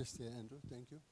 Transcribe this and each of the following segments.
Yes, dear Andrew, thank you.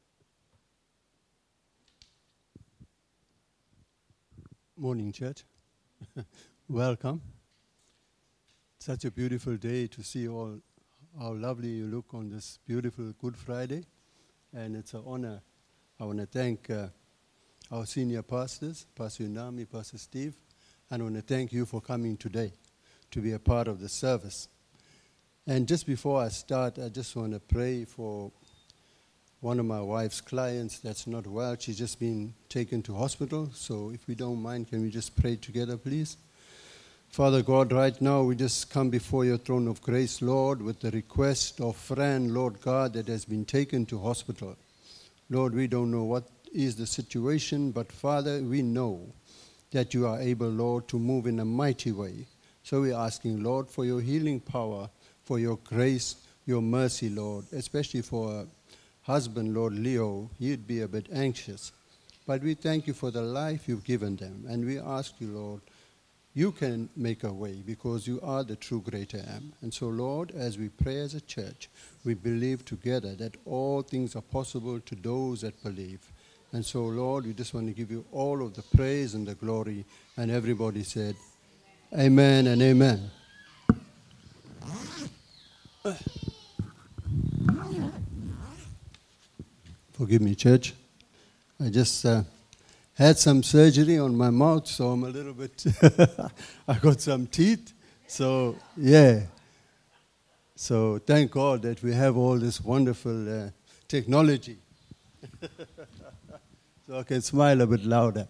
Morning, church. Welcome. Such a beautiful day to see all how lovely you look on this beautiful Good Friday. And it's an honor. I want to thank our senior pastors, Pastor Unami, Pastor Steve, and I want to thank you for coming today to be a part of the service. And just before I start, I just want to pray for one of my wife's clients that's not well. She's just been taken to hospital. So if we don't mind, can we just pray together, please? Father God, right now we just come before your throne of grace, Lord, with the request of friend, Lord God, that has been taken to hospital. Lord, we don't know what is the situation, but Father, we know that you are able, Lord, to move in a mighty way. So we're asking, Lord, for your healing power, for your grace, your mercy, Lord, especially for husband, Lord Leo. He'd be a bit anxious. But we thank you for the life you've given them. And we ask you, Lord, you can make a way because you are the true great I am. And so, Lord, as we pray as a church, we believe together that all things are possible to those that believe. And so, Lord, we just want to give you all of the praise and the glory. And everybody said, amen and amen. Forgive me, church. I just had some surgery on my mouth, so I'm a little bit, I got some teeth. So, yeah. So, thank God that we have all this wonderful technology. So I can smile a bit louder.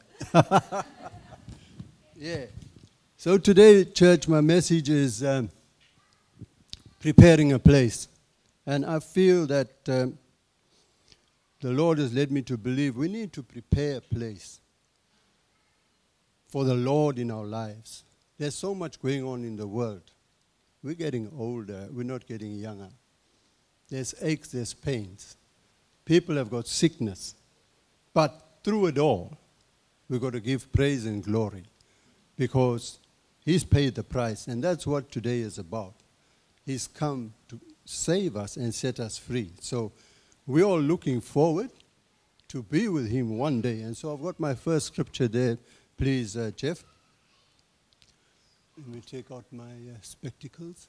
Yeah. So today, church, my message is preparing a place. And I feel that the Lord has led me to believe we need to prepare a place for the Lord in our lives. There's so much going on in the world. We're getting older. We're not getting younger. There's aches, there's pains. People have got sickness. But through it all, we've got to give praise and glory because He's paid the price. And that's what today is about. He's come to save us and set us free. So we're all looking forward to be with Him one day. And so I've got my first scripture there. Please, Jeff. Let me take out my spectacles.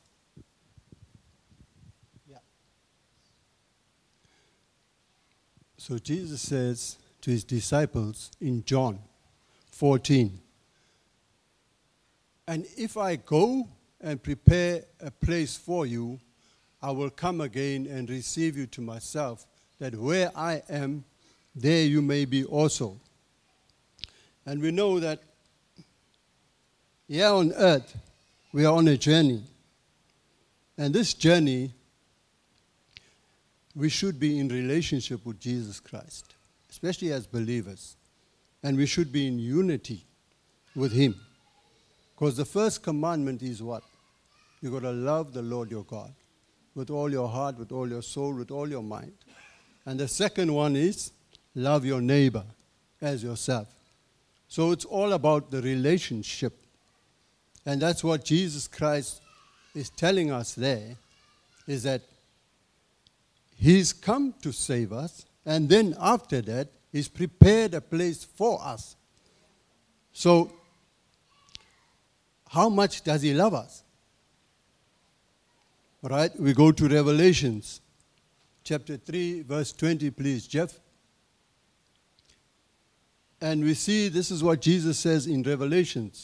Yeah. So Jesus says to His disciples in John 14, and if I go and prepare a place for you, I will come again and receive you to myself, that where I am, there you may be also. And we know that here on earth, we are on a journey. And this journey, we should be in relationship with Jesus Christ, especially as believers. And we should be in unity with Him. Because the first commandment is what? You've got to love the Lord your God with all your heart, with all your soul, with all your mind. And the second one is love your neighbor as yourself. So it's all about the relationship. And that's what Jesus Christ is telling us there, is that He's come to save us, and then after that, He's prepared a place for us. So, how much does He love us? All right, we go to Revelations, chapter 3, verse 20, please, Jeff. And we see this is what Jesus says in Revelations.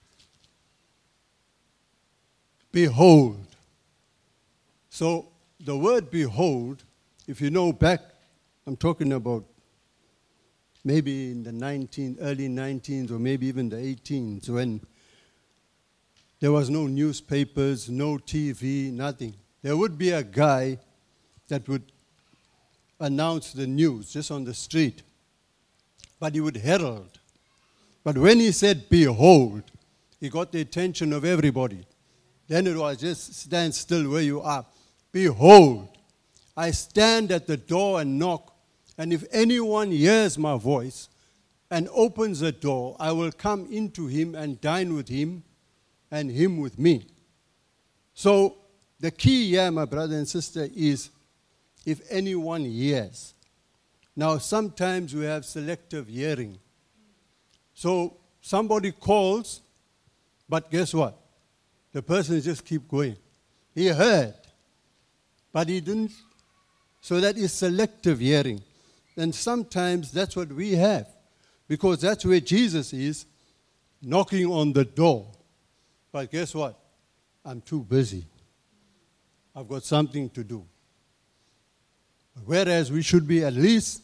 Behold. So the word behold, if you know back, I'm talking about maybe in the early 19th or maybe even the 18th, when there was no newspapers, no TV, nothing. There would be a guy that would announce the news just on the street. But he would herald. But when he said, behold, he got the attention of everybody. Then it was just stand still where you are. Behold, I stand at the door and knock. And if anyone hears my voice and opens the door, I will come into him and dine with him and him with me. So the key here, my brother and sister, is if anyone hears. Now, sometimes we have selective hearing. So somebody calls, but guess what? The person just keep going. He heard, but he didn't. So that is selective hearing. And sometimes that's what we have, because that's where Jesus is, knocking on the door. But guess what? I'm too busy. I've got something to do. Whereas we should be at least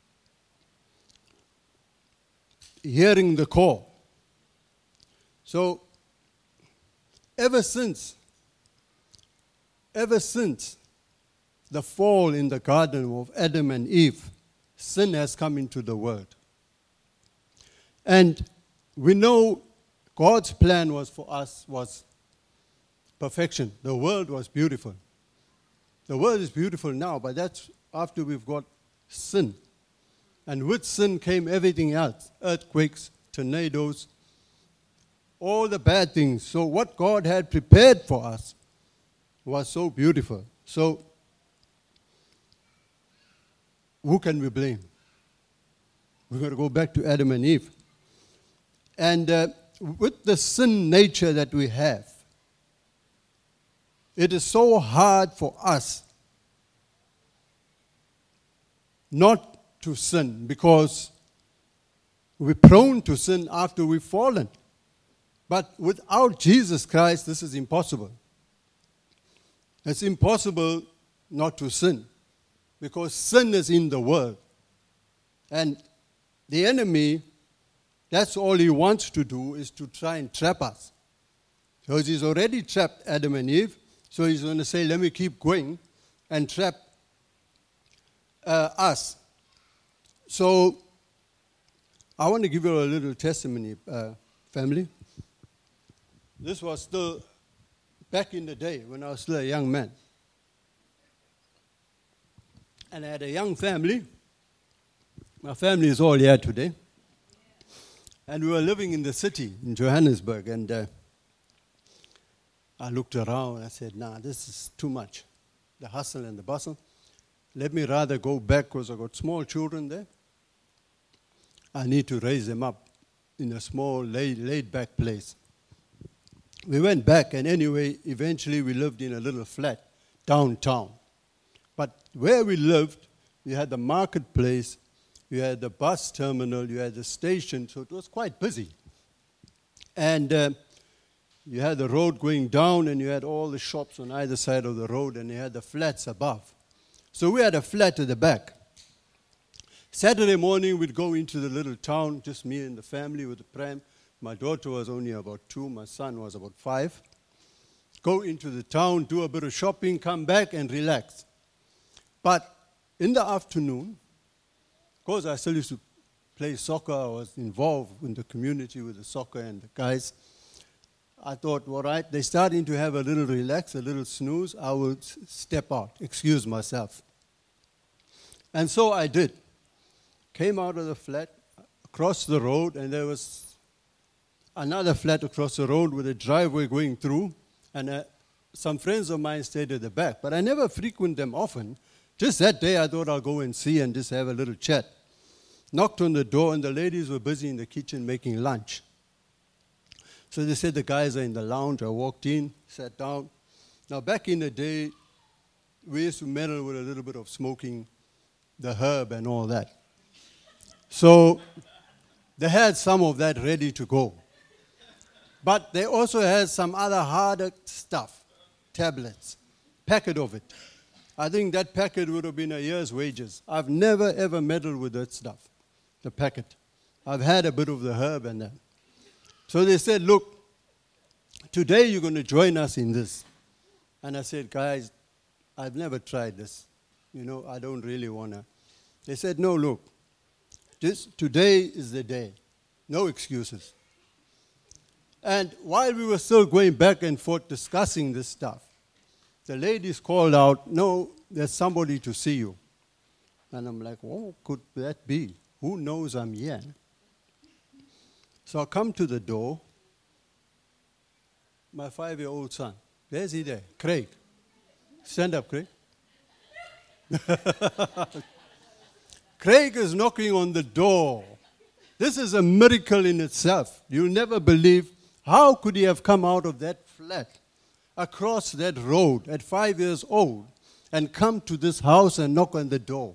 hearing the call. So, ever since the fall in the garden of Adam and Eve, sin has come into the world. And we know God's plan was for us was perfection. The world was beautiful. The world is beautiful now, but that's after we've got sin. And with sin came everything else, earthquakes, tornadoes, all the bad things. So what God had prepared for us was so beautiful. So who can we blame? We're going to go back to Adam and Eve. And with the sin nature that we have, it is so hard for us not to sin, because we're prone to sin after we've fallen. But without Jesus Christ, this is impossible. It's impossible not to sin, because sin is in the world. And the enemy, that's all he wants to do, is to try and trap us. Because he's already trapped Adam and Eve, so he's going to say, let me keep going and trap us. So I want to give you a little testimony, family. This was still back in the day when I was still a young man. And I had a young family. My family is all here today. And we were living in the city, in Johannesburg. And I looked around and I said, nah, this is too much. The hustle and the bustle. Let me rather go back, because I've got small children there. I need to raise them up in a small, laid-back place. We went back, and anyway, eventually we lived in a little flat downtown. But where we lived, we had the marketplace, you had the bus terminal, you had the station, so it was quite busy. And you had the road going down, and you had all the shops on either side of the road, and you had the flats above. So we had a flat at the back. Saturday morning, we'd go into the little town, just me and the family with the pram. My daughter was only about 2, my son was about 5. Go into the town, do a bit of shopping, come back and relax. But in the afternoon, of course I still used to play soccer, I was involved in the community with the soccer and the guys. I thought, all right, they're starting to have a little relax, a little snooze, I will step out, excuse myself. And so I did. Came out of the flat, across the road, and there was another flat across the road with a driveway going through, and some friends of mine stayed at the back. But I never frequent them often. Just that day I thought I'll go and see and just have a little chat. Knocked on the door, and the ladies were busy in the kitchen making lunch. So they said the guys are in the lounge. I walked in, sat down. Now back in the day, we used to meddle with a little bit of smoking the herb and all that. So they had some of that ready to go. But they also had some other harder stuff, tablets, packet of it. I think that packet would have been a year's wages. I've never, ever meddled with that stuff, the packet. I've had a bit of the herb and that. So they said, look, today you're going to join us in this. And I said, guys, I've never tried this. I don't really want to. They said, no, look. Today is the day. No excuses. And while we were still going back and forth discussing this stuff, the ladies called out, no, there's somebody to see you. And I'm like, what could that be? Who knows I'm here? So I come to the door. My 5-year-old son, there's he there? Craig. Stand up, Craig. Craig is knocking on the door. This is a miracle in itself. You'll never believe how could he have come out of that flat, across that road at 5 years old, and come to this house and knock on the door.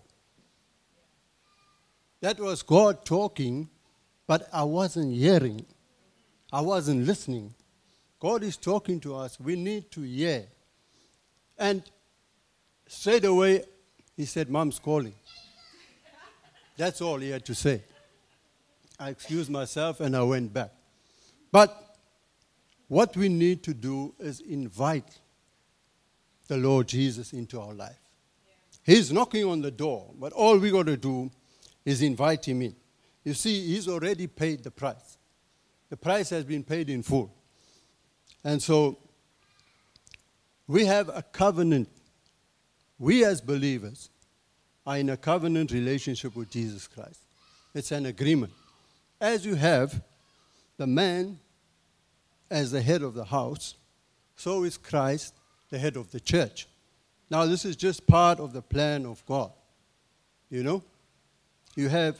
That was God talking, but I wasn't hearing. I wasn't listening. God is talking to us. We need to hear. And straight away, he said, Mom's calling. That's all he had to say. I excused myself and I went back. But what we need to do is invite the Lord Jesus into our life. He's knocking on the door, but all we got to do is invite him in. You see, he's already paid the price. The price has been paid in full. And so we have a covenant. We as believers are in a covenant relationship with Jesus Christ. It's an agreement. As you have the man as the head of the house, so is Christ the head of the church. Now, this is just part of the plan of God. You know, you have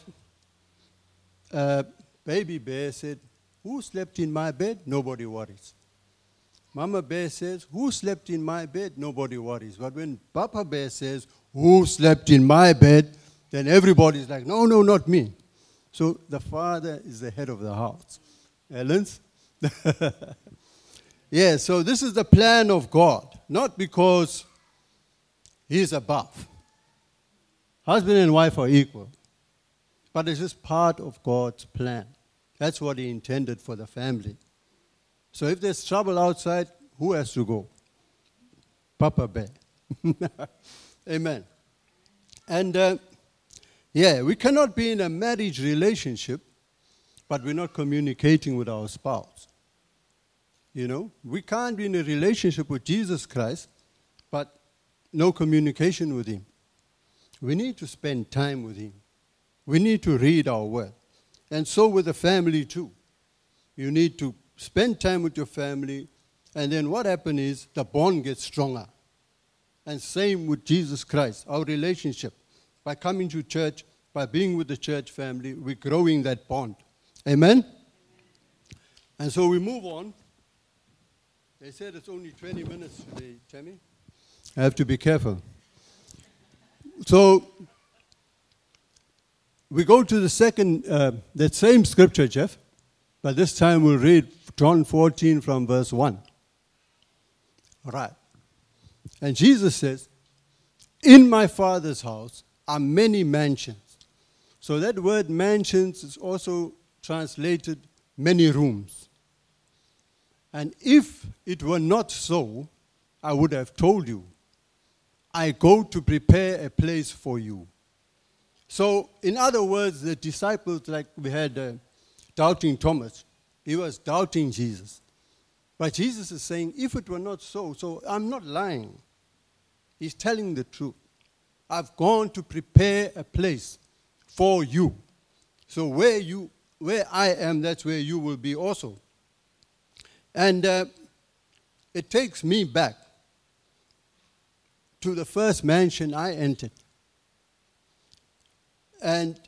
baby bear said, who slept in my bed? Nobody worries. Mama bear says, who slept in my bed? Nobody worries. But when Papa bear says, who slept in my bed? Then everybody's like, no, not me. So the father is the head of the house. Ellens? Yeah, so this is the plan of God. Not because he's above. Husband and wife are equal. But it's just part of God's plan. That's what he intended for the family. So if there's trouble outside, who has to go? Papa Bear. Amen. And we cannot be in a marriage relationship, but we're not communicating with our spouse. You know, we can't be in a relationship with Jesus Christ, but no communication with him. We need to spend time with him. We need to read our word. And so with the family too. You need to spend time with your family, and then what happens is the bond gets stronger. And same with Jesus Christ, our relationship. By coming to church, by being with the church family, we're growing that bond. Amen? And so we move on. They said it's only 20 minutes today, Tammy. I have to be careful. So we go to the second, that same scripture, Jeff, but this time we'll read John 14 from verse 1. All right. And Jesus says, in my Father's house are many mansions. So that word mansions is also translated many rooms. And if it were not so, I would have told you, I go to prepare a place for you. So, in other words, the disciples, like we had doubting Thomas, he was doubting Jesus. But Jesus is saying, if it were not so, so I'm not lying. He's telling the truth. I've gone to prepare a place for you. So where I am, that's where you will be also. And it takes me back to the first mansion I entered. And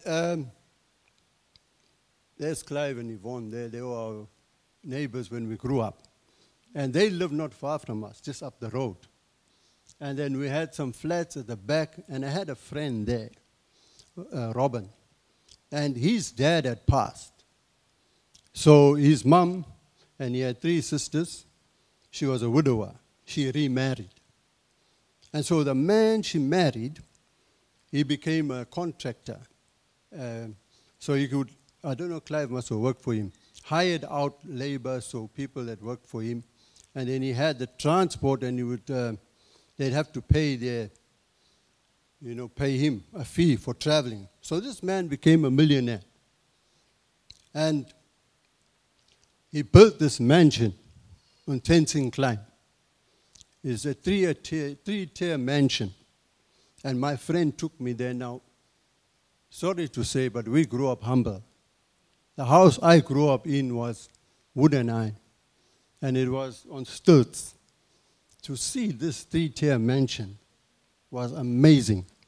there's Clive and Yvonne there. They were our neighbors when we grew up. And they lived not far from us, just up the road. And then we had some flats at the back, and I had a friend there, Robin. And his dad had passed. So his mom, and he had 3 sisters. She was a widower. She remarried. And so the man she married, he became a contractor. So he could, I don't know, Clive must have worked for him, hired out labor, so people that worked for him. And then he had the transport, and he would, they'd have to pay pay him a fee for traveling. So this man became a millionaire. And he built this mansion on Tenzing Klein. It's a 3-tier mansion. And my friend took me there now. Sorry to say, but we grew up humble. The house I grew up in was wood and iron. And it was on stilts. To see this 3-tier mansion was amazing.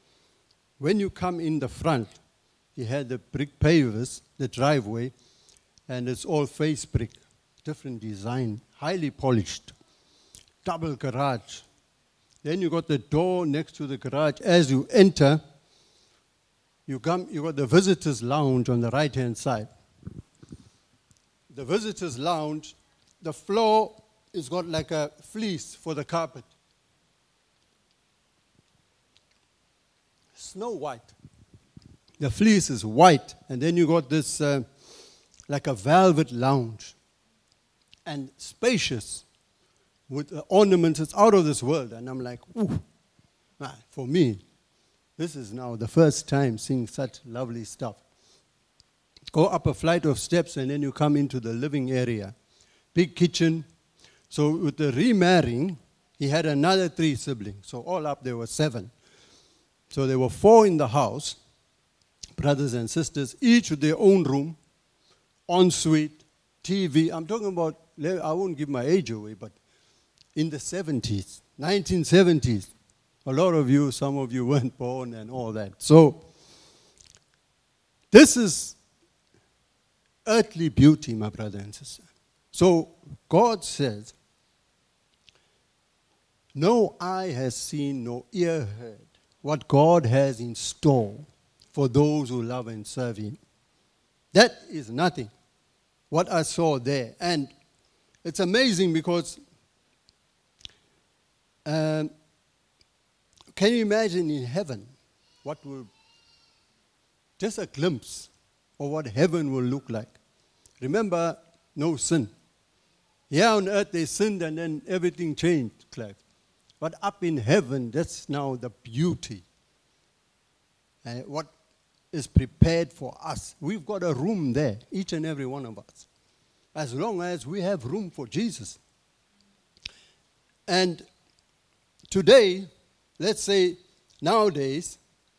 when you come in the front, he had the brick pavers, the driveway, and it's all face brick, different design, highly polished, double garage. Then you got the door next to the garage. As you enter, you got the visitors' lounge on the right-hand side. The visitors' lounge, the floor is got like a fleece for the carpet. Snow white. The fleece is white, and then you got this like a velvet lounge, and spacious with ornaments. It's out of this world, and I'm like, ooh, for me, this is now the first time seeing such lovely stuff. Go up a flight of steps, and then you come into the living area. Big kitchen. So with the remarrying, he had another 3 siblings. So all up there were 7. So there were 4 in the house, brothers and sisters, each with their own room, ensuite, TV. I'm talking about, I won't give my age away, but in the 70s, 1970s, a lot of you, some of you weren't born and all that. So this is earthly beauty, my brother and sister. So God says, no eye has seen, no ear heard what God has in store for those who love and serve Him. That is nothing, what I saw there. And it's amazing because can you imagine in heaven what will, just a glimpse of what heaven will look like. Remember, no sin. Here on earth they sinned and then everything changed, Clive. But up in heaven, that's now the beauty. What is prepared for us. We've got a room there, each and every one of us. As long as we have room for Jesus. And today, let's say nowadays,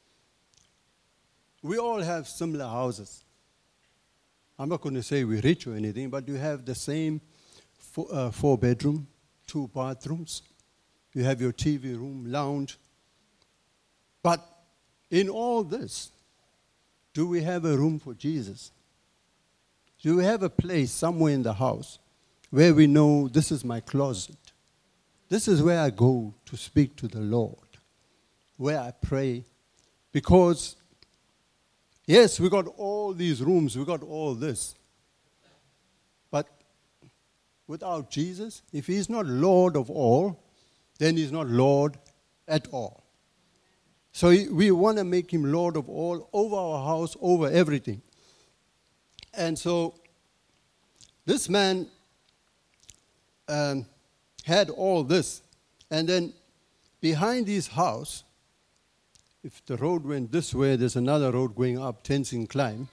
we all have similar houses. I'm not going to say we're rich or anything, but you have the same 4-bedroom, 2 bathrooms. You have your TV room, lounge. But in all this, do we have a room for Jesus? Do we have a place somewhere in the house where we know this is my closet? This is where I go to speak to the Lord, where I pray. Because, yes, we got all these rooms, we got all this. But without Jesus, if He's not Lord of all, then He's not Lord at all. So we want to make Him Lord of all, over our house, over everything. And so this man had all this. And then behind his house, if the road went this way, there's another road going up, Tenzing Climb.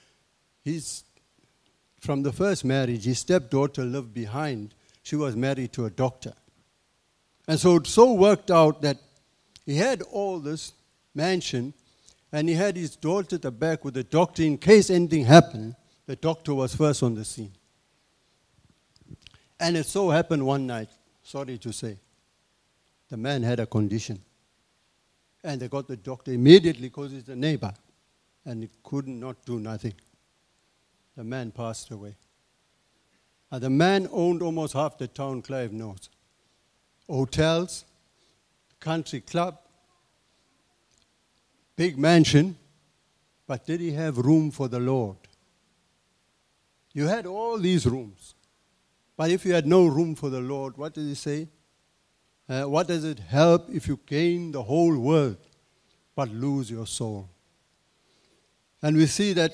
From the first marriage, his stepdaughter lived behind. She was married to a doctor. And so it so worked out that he had all this mansion, and he had his daughter at the back with the doctor. In case anything happened, the doctor was first on the scene. And it so happened one night, sorry to say, the man had a condition. And they got the doctor immediately because he's a neighbor. And he could not do nothing. The man passed away. And the man owned almost half the town, Clive knows. Hotels, country club, big mansion. But did he have room for the Lord? You had all these rooms. But if you had no room for the Lord, what does he say? What does it help if you gain the whole world but lose your soul? And we see that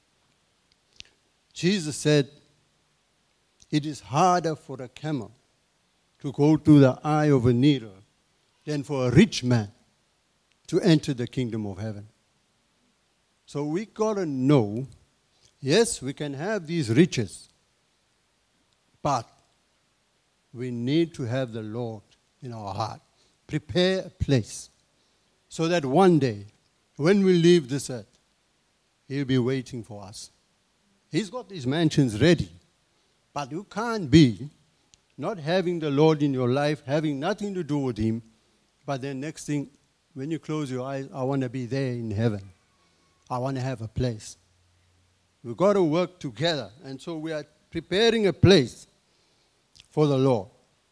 Jesus said, it is harder for a camel to go through the eye of a needle than for a rich man to enter the kingdom of heaven. So we got to know, yes, we can have these riches, but we need to have the Lord in our heart. Prepare a place so that one day, when we leave this earth, He'll be waiting for us. He's got these mansions ready, but you can't be not having the Lord in your life, having nothing to do with Him, but then next thing, when you close your eyes, I want to be there in heaven. I want to have a place. We've got to work together. And so we are preparing a place for the Lord.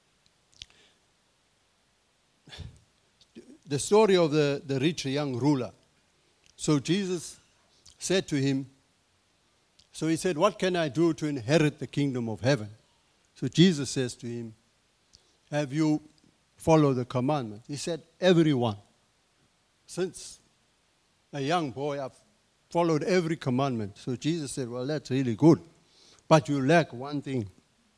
The story of the rich young ruler. So Jesus said to him, so he said, what can I do to inherit the kingdom of heaven? So Jesus says to him, have you followed the commandment? He said, everyone. Since a young boy, I've followed every commandment. So Jesus said, well, that's really good. But you lack one thing.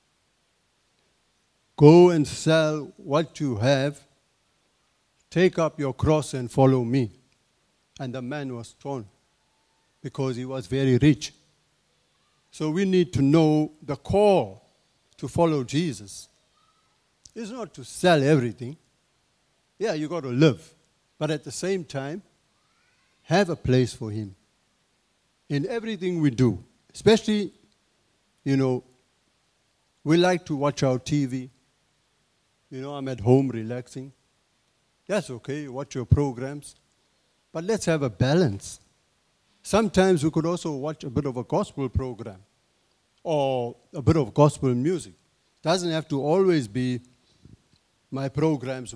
Go and sell what you have. Take up your cross and follow me. And the man was torn because he was very rich. So we need to know the call to follow Jesus. It's not to sell everything. Yeah, you got to live. But at the same time, have a place for him. In everything we do, especially, we like to watch our TV. I'm at home relaxing. That's okay, watch your programs. But let's have a balance. Sometimes we could also watch a bit of a gospel program or a bit of gospel music. Doesn't have to always be my programs.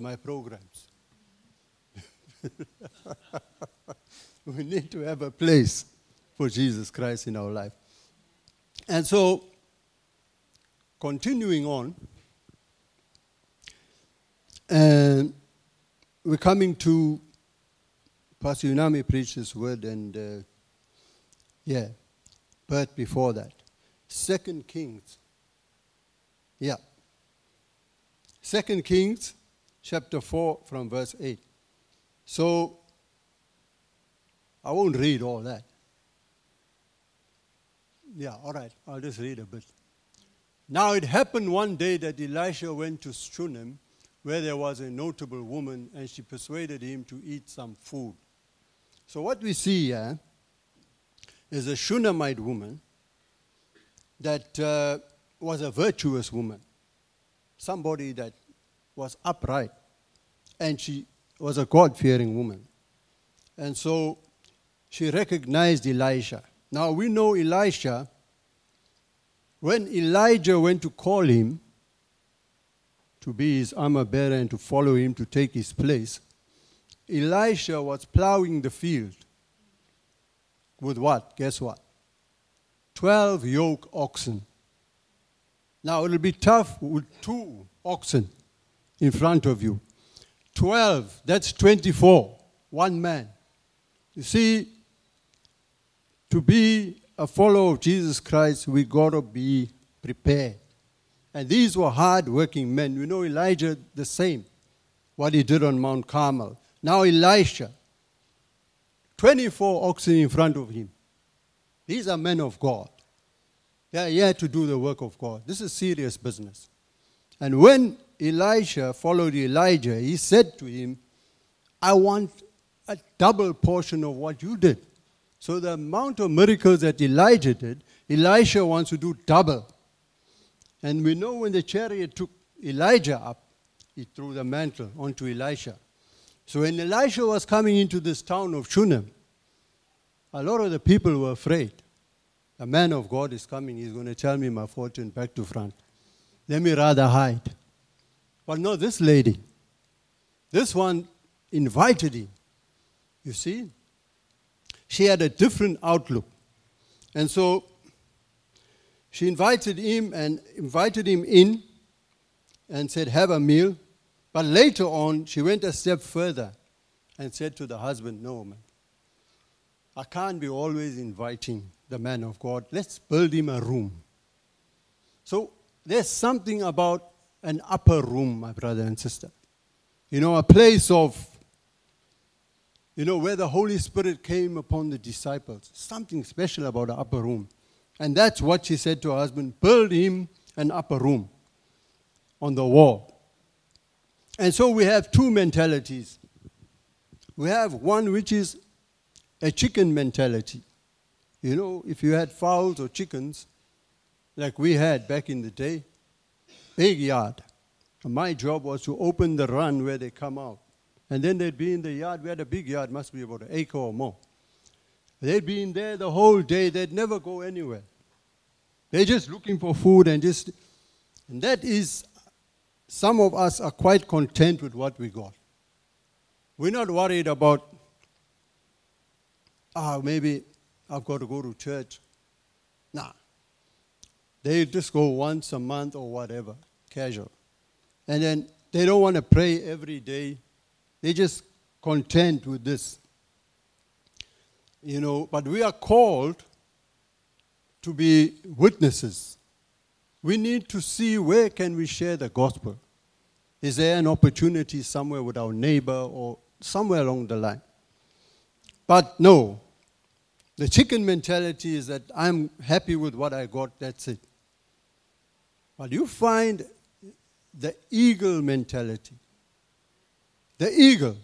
We need to have a place for Jesus Christ in our life. And so, continuing on, and we're coming to, Pastor Unami preached this word, and but before that, 2 Kings. 2 Kings chapter 4 from verse 8. So, I won't read all that. All right, I'll just read a bit. Now it happened one day that Elisha went to Shunem, where there was a notable woman, and she persuaded him to eat some food. So what we see here is a Shunammite woman that was a virtuous woman, somebody that was upright, and she was a God-fearing woman. And so she recognized Elisha. Now we know Elisha, when Elijah went to call him to be his armor bearer and to follow him to take his place, Elisha was plowing the field with what? Guess what? 12 yoke oxen. Now it'll be tough with 2 oxen in front of you. 12, that's 24, one man. You see, to be a follower of Jesus Christ, we got to be prepared. And these were hard-working men. We know Elijah the same, what he did on Mount Carmel. Now Elisha, 24 oxen in front of him. These are men of God. They are here to do the work of God. This is serious business. And when Elisha followed Elijah, he said to him, I want a double portion of what you did. So the amount of miracles that Elijah did, Elisha wants to do double. And we know when the chariot took Elijah up, he threw the mantle onto Elisha. So when Elisha was coming into this town of Shunem, a lot of the people were afraid. A man of God is coming, he's going to tell me my fortune back to front. Let me rather hide. But no, this lady, this one invited him. You see? She had a different outlook. And so she invited him in and said, have a meal. But later on, she went a step further and said to the husband, no, man, I can't be always inviting the man of God. Let's build him a room. So there's something about an upper room, my brother and sister. A place of, where the Holy Spirit came upon the disciples. Something special about the upper room. And that's what she said to her husband, build him an upper room on the wall. And so we have 2 mentalities. We have one which is a chicken mentality. If you had fowls or chickens, like we had back in the day, big yard. And my job was to open the run where they come out. And then they'd be in the yard. We had a big yard, must be about an acre or more. They'd be in there the whole day. They'd never go anywhere. They're just looking for food and that is, some of us are quite content with what we got. We're not worried about, maybe I've got to go to church. Nah. They just go once a month or whatever, casual. And then they don't want to pray every day. They're just content with this. But we are called to be witnesses. We need to see where can we share the gospel. Is there an opportunity somewhere with our neighbor or somewhere along the line? But no, the chicken mentality is that I'm happy with what I got, that's it. But you find the eagle mentality. The eagle,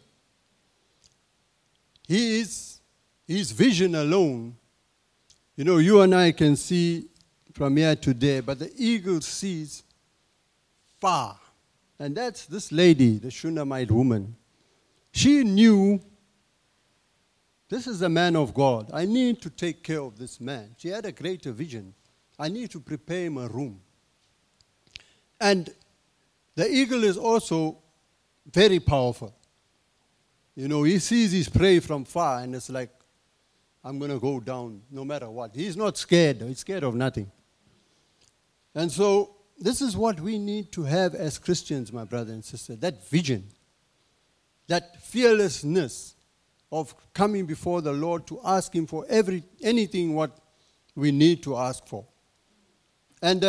his vision alone, you and I can see from here to there, but the eagle sees far. And that's this lady, the Shunammite woman. She knew, this is a man of God. I need to take care of this man. She had a greater vision. I need to prepare him a room. And the eagle is also very powerful. He sees his prey from far and it's like, I'm going to go down no matter what. He's not scared. He's scared of nothing. And so this is what we need to have as Christians, my brother and sister, that vision, that fearlessness of coming before the Lord to ask him for anything what we need to ask for. And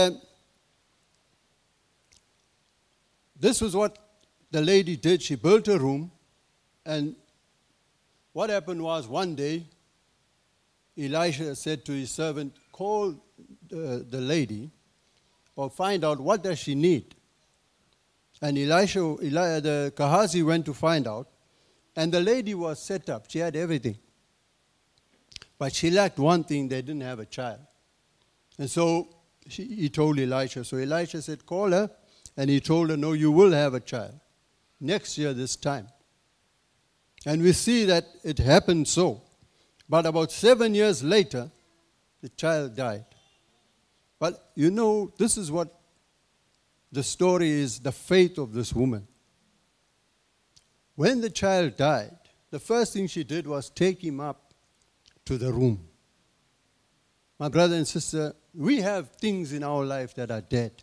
this was what the lady did. She built a room, and what happened was one day, Elisha said to his servant, call the lady or find out what does she need. And the Gehazi went to find out, and the lady was set up. She had everything. But she lacked one thing, they didn't have a child. And so he told Elisha. So Elisha said, call her, and he told her, no, you will have a child. Next year this time. And we see that it happened so. But about 7 years later, the child died. But this is what the story is, the faith of this woman. When the child died, the first thing she did was take him up to the room. My brother and sister, we have things in our life that are dead.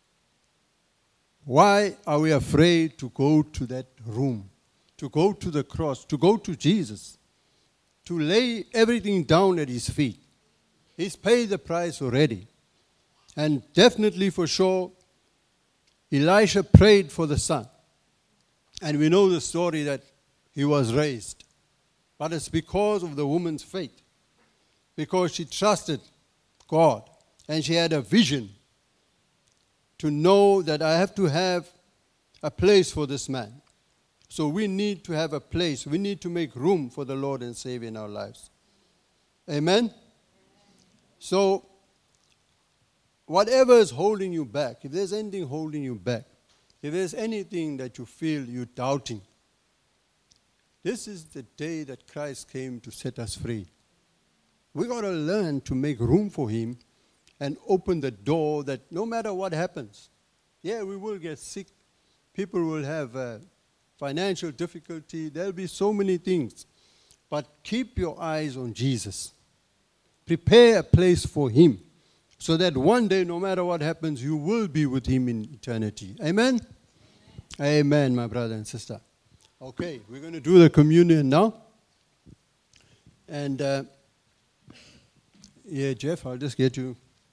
Why are we afraid to go to that room, to go to the cross, to go to Jesus, to lay everything down at his feet? He's paid the price already. And definitely for sure, Elisha prayed for the son. And we know the story that he was raised. But it's because of the woman's faith. Because she trusted God. And she had a vision to know that I have to have a place for this man. So we need to have a place. We need to make room for the Lord and Savior in our lives. Amen? So, whatever is holding you back, if there's anything holding you back, if there's anything that you feel you're doubting, this is the day that Christ came to set us free. We've got to learn to make room for him and open the door that no matter what happens, we will get sick, people will have financial difficulty, there'll be so many things. But keep your eyes on Jesus. Prepare a place for him so that one day, no matter what happens, you will be with him in eternity. Amen? Amen, my brother and sister. Okay, we're going to do the communion now. And, Jeff, I'll just get you.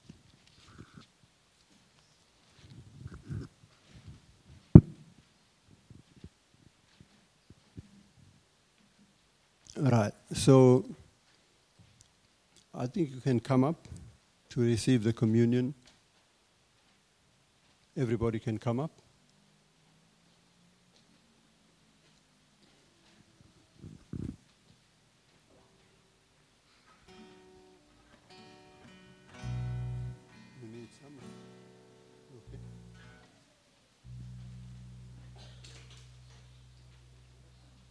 All right, so I think you can come up to receive the communion. Everybody can come up. You need some? Okay.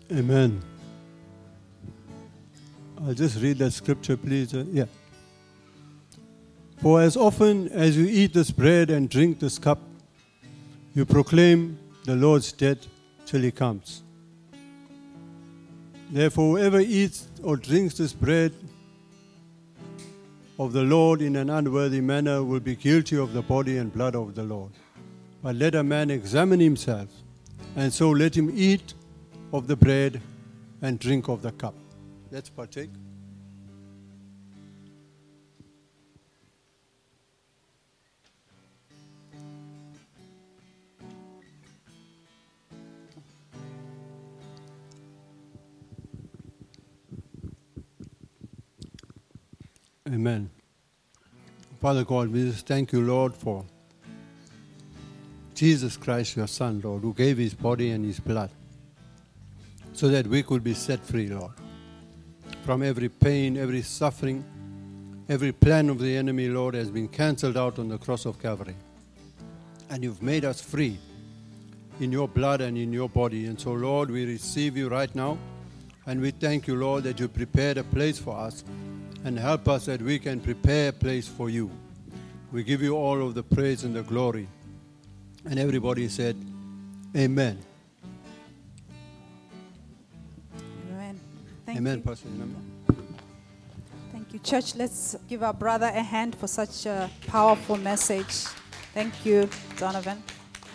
Amen. I'll just read that scripture, please. For as often as you eat this bread and drink this cup, you proclaim the Lord's death till he comes. Therefore, whoever eats or drinks this bread of the Lord in an unworthy manner will be guilty of the body and blood of the Lord. But let a man examine himself, and so let him eat of the bread and drink of the cup. Let's partake. Amen. Father God, we just thank you, Lord, for Jesus Christ, your Son, Lord, who gave his body and his blood so that we could be set free, Lord, from every pain, every suffering, every plan of the enemy, Lord, has been cancelled out on the cross of Calvary. And you've made us free in your blood and in your body. And so, Lord, we receive you right now. And we thank you, Lord, that you prepared a place for us. And help us that we can prepare a place for you. We give you all of the praise and the glory. And everybody said, Amen. Amen. Thank Amen, you. Pastor. Thank you, church. Let's give our brother a hand for such a powerful message. Thank you, Donovan.